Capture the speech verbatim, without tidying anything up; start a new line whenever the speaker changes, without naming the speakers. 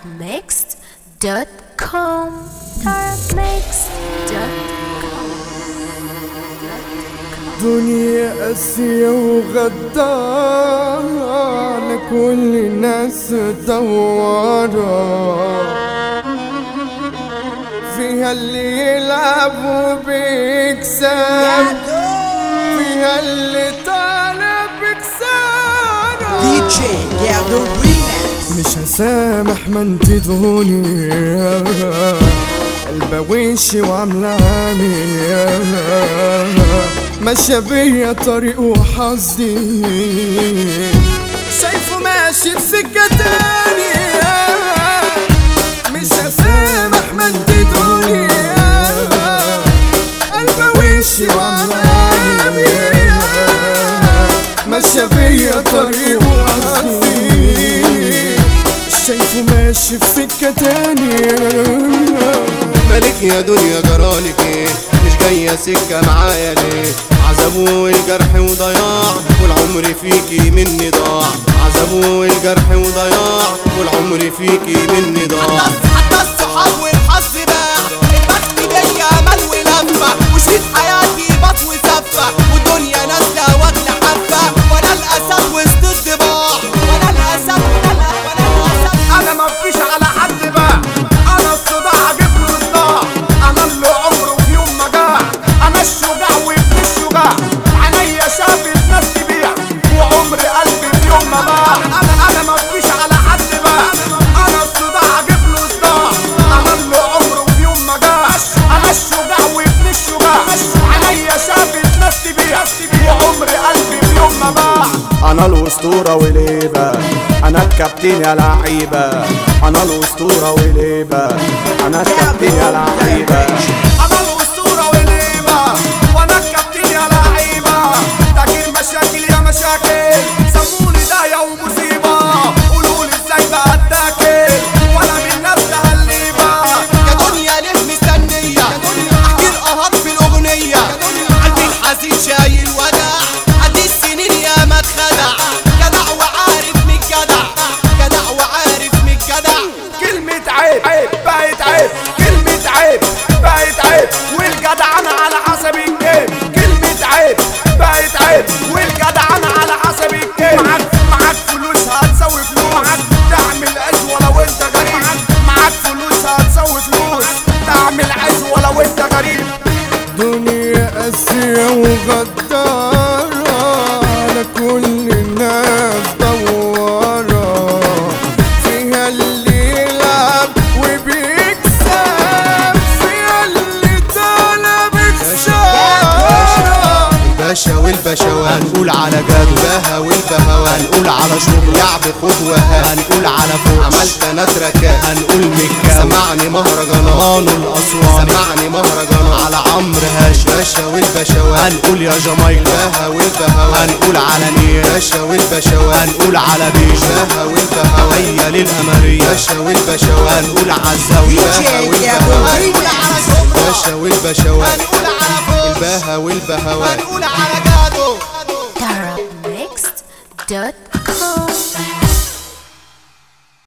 mixed دوت كوم mixed دوت كوم.
دنيا قاسية وغدارة كل الناس دوارة، فيها اللي يلعب وبيكسب، فيها اللي طالب بكسارة.
دي جي جادو ريماكس.
مش هسامح ما انت دنيا البويشي وعاملة عامية ماشية بيا طريق وحظي شايفه ماشي في سكة تانية. مش هسامح ما انت دنيا البويشي وعاملة عامية ماشية بيا طريق وحظي شايفه ماشي في سكة تانية.
مالك يا دنيا جرالك ايه؟ مش جاية سكة معايا ليه؟ عذاب والجرح وضياع والعمر فيكي مني ضاع، عذاب والجرح وضياع والعمر فيكي مني ضاع.
حتى الصحاب والحظ باع، البخت جاي امل ولفة، وشيت حياتي بط وسفة، والدنيا نازلة واكلة حفة، وانا الاسد وسط الضباع، وانا الاسد وانا الاسد.
انا مفيش على حد باع، انا الصداع اجيب له صداع، انا اللي عمره في يوم ما جاع، انا الشجاع وابن الشجاع، عينيا شافت ناس تبيع وعمر قلبي في يوم ما باع. انا انا مفيش على حد باع، انا الصداع اجيب له صداع، انا اللي عمره في يوم ما جاع، انا الشجاع وابن الشجاع، عينيا شافت ناس تبيع وعمر قلبي في يوم ما باع.
انا الاسطوره وليبه، انا الكابتن يا لعيبه، انا الاسطوره وليبه، انا الكابتن يا لعيبه.
انا الاسطوره وليبه وانا الكابتن يا لعيبه، تغيير مشاكل يا مشاكل سموني دايه ومصيبه، قولولي ازاي بقى اتاكل وانا من ناس هالليبه.
يا دنيا ليه مستنية؟ احكي القهر في الاغنية، قلبي الحزين شايل وداع، قد السنين يا ما اتخدع، جدع وعارف من جدع، جدع وعارف من جدع.
كلمة عيب عيب بقت عيب، كلمة عيب بقت عيب، والجدع انا على حسب الجيب. كلمة عيب بقت عيب، والجدع انا على حسب الجيب. معاك معاك فلوس هتسوي فلوس، معاك تعمل عزوة لو انت غريب، معاك فلوس هتسوي فلوس تعمل عزوة لو انت غريب.
دنيا قاسية وغدارة على كل الناس دوارة، فيها اللي يلعب وبيكسب، فيها اللي طالب بخسارة.
الباشا والبشوات هنقول على جد، بها والبهوات هنقول على شغل، لعب خد وهات هنقول على فوق، عملت انا تراكات هنقول مكاوي، سمعني مهرجانات الاسوان، سمعني مهرجانات على عمرو هاشم. باشا والبشوات هنقول يا جمايكا، بها والبهوات هنقول على نيل، باشا والبشوات هنقول على بيش، بها والبهوات هيا للقمرية، باشا والبشوات هنقول على الزاوية، بها والبهوات
هنقول على شغل،
باشا والبشوات
هنقول على فوق،
الباها والبهوات
هنقول على